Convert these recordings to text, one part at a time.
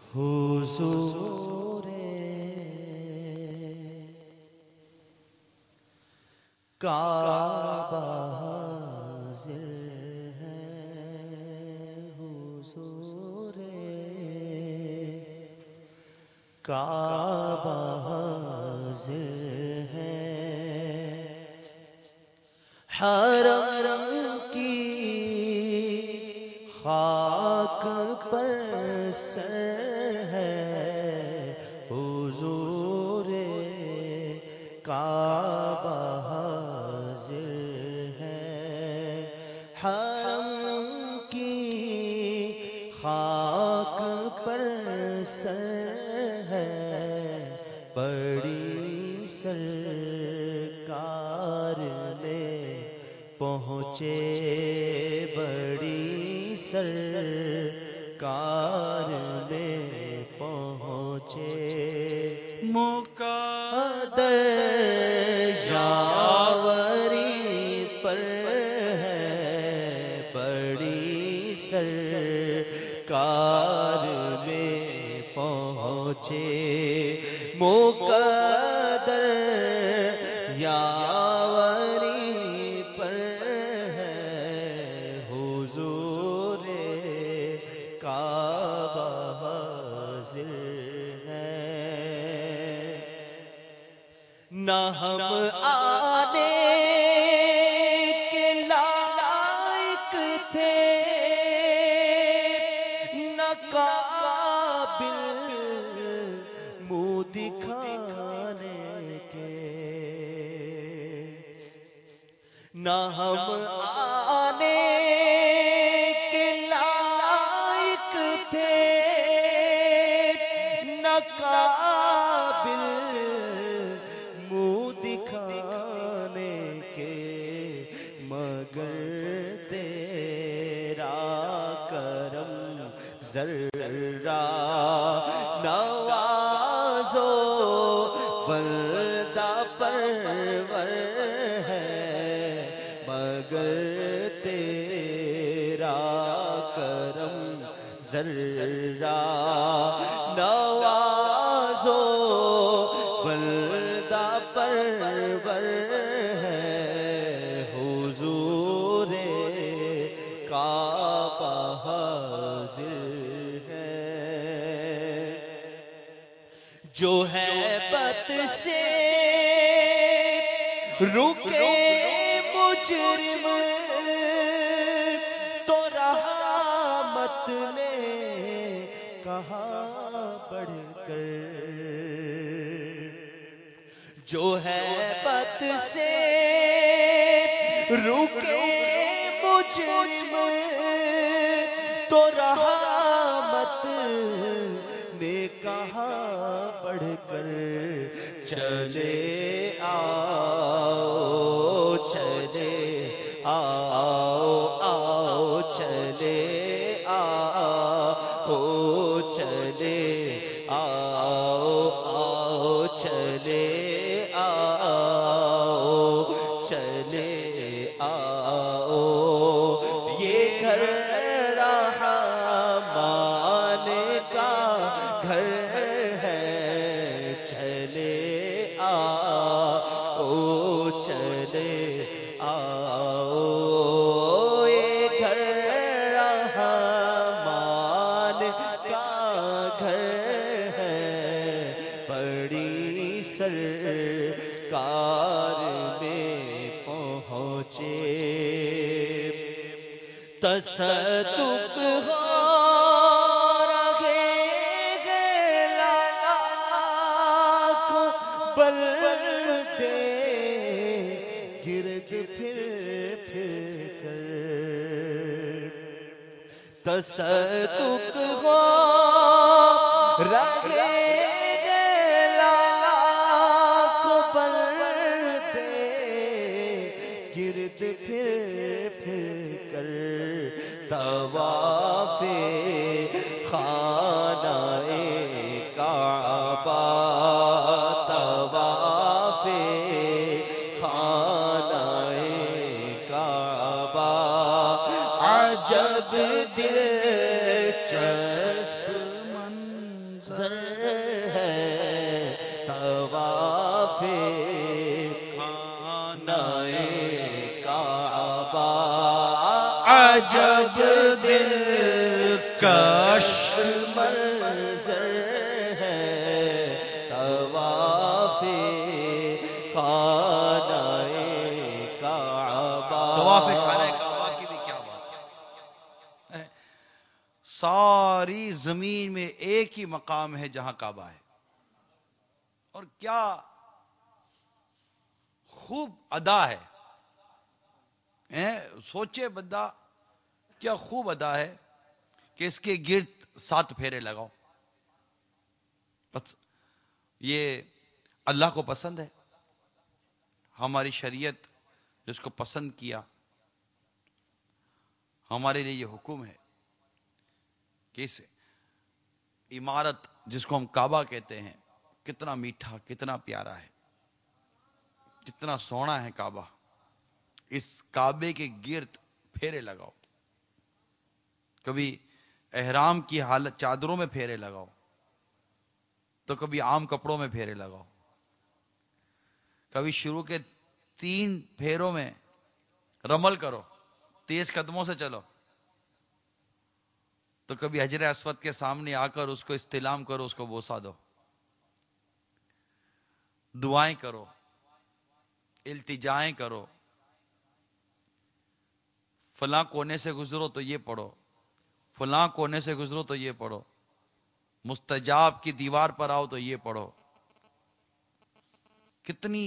حضور کعبہ حاضر ہے، حضور کعبہ حاضر ہے، حرم کی خاک پر سر ہے، حضور کعبہ حاضر ہے، حرم کی خاک پر سر ہے، بڑی سرکار میں پہنچے، بڑی سرکار میں پہنچے، مقدر یاوری پر ہے، بڑی سرکار میں پہنچے، مقدر یاوری پر ہے، حضور کعبہ حاضر ہے، نہ ہم آنے کے لائق تھے، نہ قابل منہ دکھانے کے، نہ ہم آنے کے لائق تھے، نہ قابل منہ دکھانے کے، مگر تیرا کرم ذرا نوازو بندہ پرور ہے، مگر تیرا کرم ذرا نوازو بندہ پرور ہے، حضور کعبہ حاضر ہے، جو ہے بت سے رکے مجرم تو رحمت نے کہا بڑھ کر، جو ہے بت سے رکے مجرم تو رحمت نے کہا بڑھ کر، چلے آؤ چلے آؤ آؤ چلے آؤ چلے آؤ آؤ چلے آؤ چلے آؤ، یہ گھر رحمان کا گھر ہے، چلے آؤ چلے آؤ، یہ گھر رحمان کا گھر ہے، بڑی سرکار میں پہنچے، تصدق ہو رہے ہیں لاکھوں بلدے گرد پھر کر، تصدق ہو رہے ہیں لاکھوں بلدے گرد پھر کر، طواف خانہ کعبہ، طواف خانہ کعبہ، عجب دلچسپ عجب دلکش منظر ہے طواف خانہ کعبہ. طواف خانہ کعبہ کی بھی کیا بات ہے. ساری زمین میں ایک ہی مقام ہے جہاں کعبہ ہے. اور کیا خوب ادا ہے. سوچے بندہ کیا خوب ادا ہے کہ اس کے گرد 7 پھیرے لگاؤ. بس یہ اللہ کو پسند ہے. ہماری شریعت جس کو پسند کیا، ہمارے لیے یہ حکم ہے کہ اس عمارت جس کو ہم کعبہ کہتے ہیں، کتنا میٹھا، کتنا پیارا ہے، کتنا سونا ہے کعبہ. اس کعبے کے گرد پھیرے لگاؤ. کبھی احرام کی حالت چادروں میں پھیرے لگاؤ، تو کبھی عام کپڑوں میں پھیرے لگاؤ. کبھی شروع کے 3 پھیروں میں رمل کرو، تیز قدموں سے چلو. تو کبھی حجر اسود کے سامنے آ کر اس کو استلام کرو، اس کو بوسا دو، دعائیں کرو، التجائیں کرو. فلاں کونے سے گزرو تو یہ پڑھو، فلاں کونے سے گزرو تو یہ پڑھو، مستجاب کی دیوار پر آؤ تو یہ پڑھو. کتنی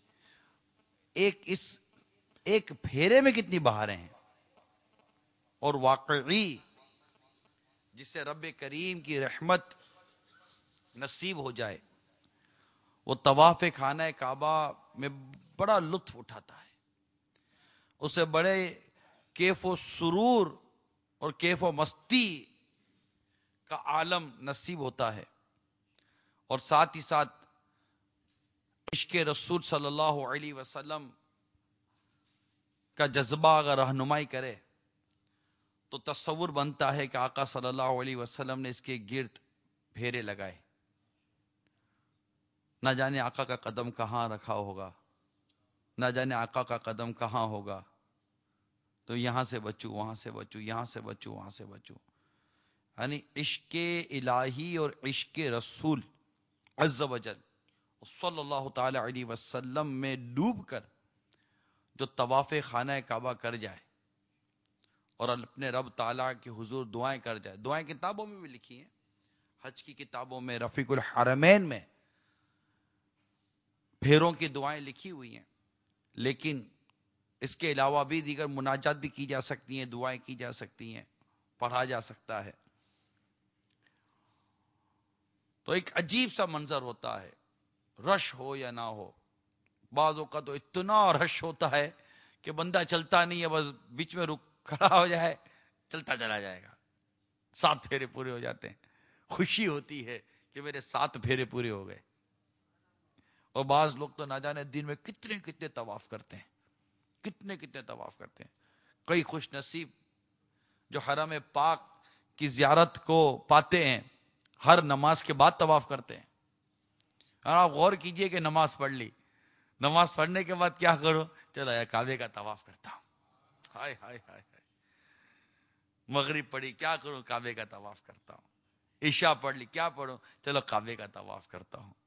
ایک پھیرے میں کتنی بہاریں ہیں. اور واقعی جسے رب کریم کی رحمت نصیب ہو جائے، وہ طواف خانہ کعبہ میں بڑا لطف اٹھاتا ہے. اسے بڑے کیف و سرور اور کیف و مستی کا عالم نصیب ہوتا ہے. اور ساتھ ہی ساتھ عشق رسول صلی اللہ علیہ وسلم کا جذبہ اگر رہنمائی کرے تو تصور بنتا ہے کہ آقا صلی اللہ علیہ وسلم نے اس کے گرد پھیرے لگائے. نہ جانے آقا کا قدم کہاں رکھا ہوگا، نہ جانے آقا کا قدم کہاں ہوگا. تو یہاں سے بچوں، وہاں سے بچوں، یہاں سے بچوں، وہاں سے بچوں. یعنی عشق الہی اور عشق رسول عز و جل صلی اللہ تعالی علیہ وسلم میں ڈوب کر جو طواف خانہ کعبہ کر جائے اور اپنے رب تعالیٰ کے حضور دعائیں کر جائے. دعائیں کتابوں میں بھی لکھی ہیں، حج کی کتابوں میں، رفیق الحرمین میں پھیروں کی دعائیں لکھی ہوئی ہیں. لیکن اس کے علاوہ بھی دیگر مناجات بھی کی جا سکتی ہیں، دعائیں کی جا سکتی ہیں، پڑھا جا سکتا ہے. تو ایک عجیب سا منظر ہوتا ہے، رش ہو یا نہ ہو. بعض اوقات تو اتنا رش ہوتا ہے کہ بندہ چلتا نہیں ہے، بس بیچ میں رک کھڑا ہو جائے، چلتا چلا جائے گا. 7 پھیرے پورے ہو جاتے ہیں. خوشی ہوتی ہے کہ میرے 7 پھیرے پورے ہو گئے. اور بعض لوگ تو نہ جانے دن میں کتنے کتنے طواف کرتے ہیں، کتنے کتنے طواف کرتے ہیں. کئی خوش نصیب جو حرم پاک کی زیارت کو پاتے ہیں، ہر نماز کے بعد طواف کرتے ہیں. اور آپ غور کیجئے کہ نماز پڑھ لی، نماز پڑھنے کے بعد کیا کرو؟ چلو یار کعبے کا طواف کرتا ہوں. ہائے ہائے ہائے ہائے. مغرب پڑھی، کیا کروں؟ کعبے کا طواف کرتا ہوں. عشاء پڑھ لی، کیا پڑھوں؟ چلو کعبے کا طواف کرتا ہوں.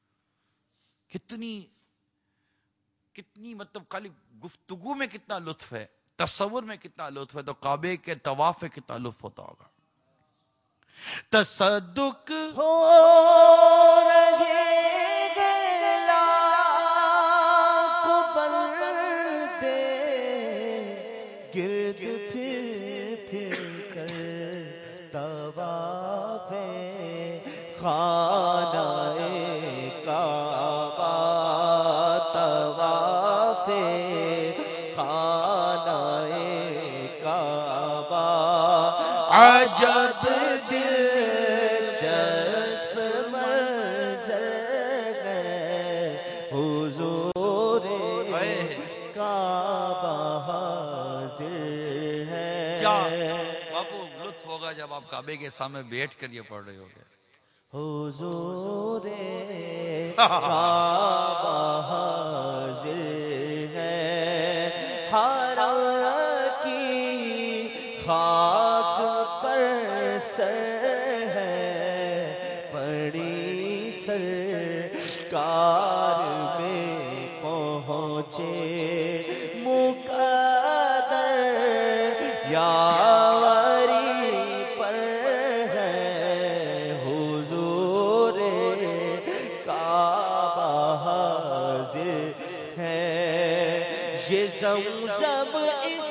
کتنی مطلب خالی گفتگو میں کتنا لطف ہے، تصور میں کتنا لطف ہے، تو کعبے کے طواف میں کتنا لطف ہوتا ہوگا. تصدق ہو رہے لاکھوں بندے گرد پھر کر طواف خانہ کعبہ، طواف خانہ کعبہ. عجب دلچسپ منظر ہے حضور کعبہ حاضر ہے. کیا باپو لطف ہوگا جب آپ کعبے کے سامنے بیٹھ کر یہ پڑھ رہے ہوگے. حضور کعبہ حاضر ہے. حرم کی سرکار میں پہنچے مقدر یاوری پر ہے حضور کعبہ حاضر ہے یہ زمزم اس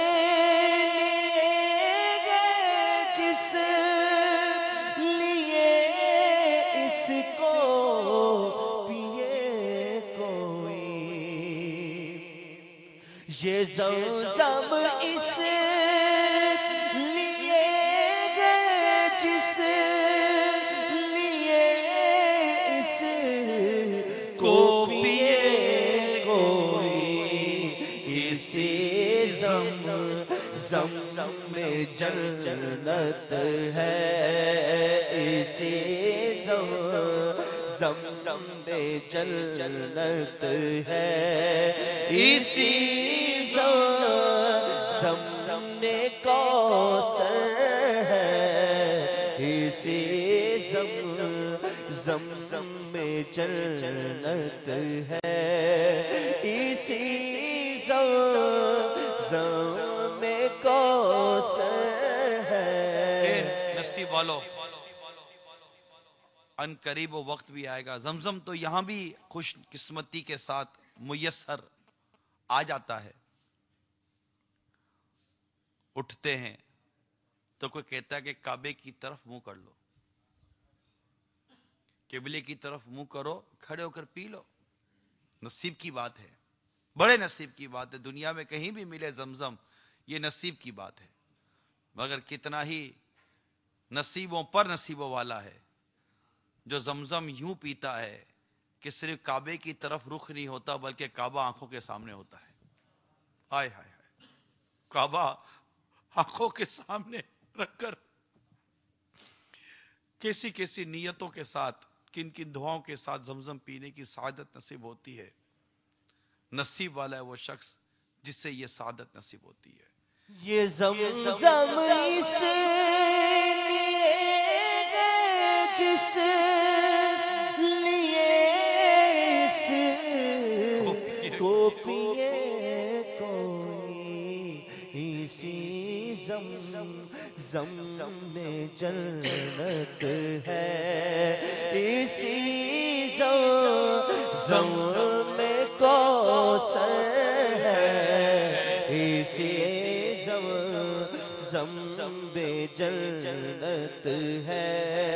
جس لیے اس کو پیے کوئی یہ زمزم اس لیے جس لیے اس کو پیے کوئی اسی زمزم میں جنت ہے اسی زمزم میں جنت ہے اسی زمزم میں کوثر ہے اسی زمزم میں جنت ہے اسی زمزم میں کوثر ہے نصیب والو ان قریب وہ وقت بھی آئے گا زمزم تو یہاں بھی خوش قسمتی کے ساتھ میسر آ جاتا ہے اٹھتے ہیں تو کوئی کہتا ہے کہ کعبے کی طرف منہ کر لو قبلے کی طرف منہ کرو کھڑے ہو کر پی لو نصیب کی بات ہے بڑے نصیب کی بات ہے دنیا میں کہیں بھی ملے زمزم یہ نصیب کی بات ہے مگر کتنا ہی نصیبوں پر نصیبوں والا ہے جو زمزم یوں پیتا ہے کہ صرف کعبے کی طرف رخ نہیں ہوتا بلکہ کعبہ آنکھوں کے سامنے ہوتا ہے ہائے ہائے ہائے کعبہ آنکھوں کے سامنے رکھ کر کیسی کیسی نیتوں کے ساتھ کن کن دعاؤں کے ساتھ زمزم پینے کی سعادت نصیب ہوتی ہے نصیب والا ہے وہ شخص جس سے یہ سعادت نصیب ہوتی ہے یہ زمزم اس جس لیے اس کو پیے کوئی اسی زمزم میں جنت ہے اسی زمزم میں کوثر ہے اسی زمزم میں جنت ہے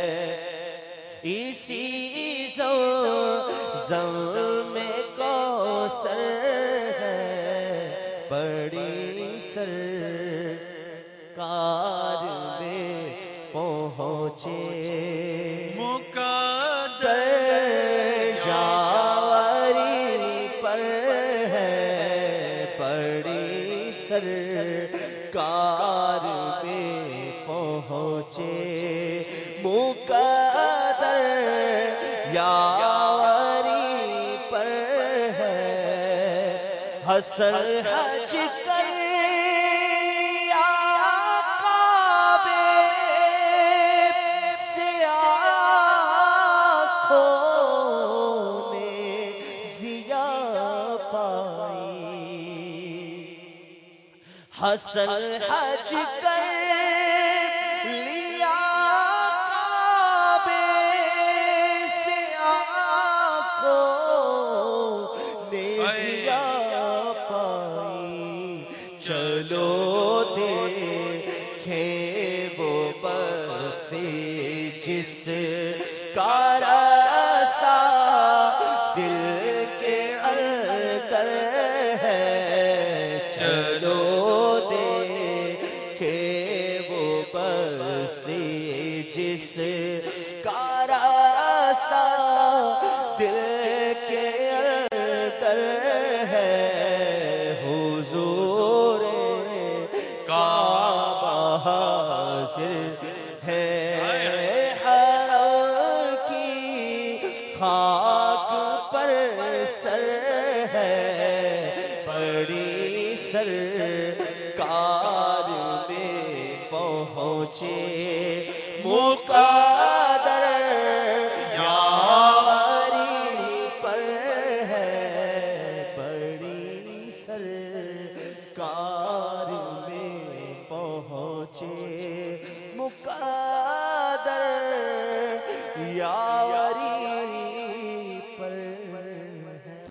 اسی زمزم میں کوثر ہے بڑی سرکار میں پہنچے مقدر یاوری پر ہے بڑی سرکار میں پہنچے مقدر یاوری پر ہے حسن حج کر یا کعبے سے آنکھوں نے ضیا پائی حسن حج کر لیا کعبے سے آنکھوں نے ضیا چلو دیکھیں وہ بسی جس کا راستہ دل کے اندر ہے چلو دیکھیں وہ بسی جس کا راستہ دل کے اندر ہے حضور کعبہ حاضر ہے حرم کی خاک پر سر ہے بڑی سرکار میں پہنچے مقدر یا پہنچے مقدر یاوری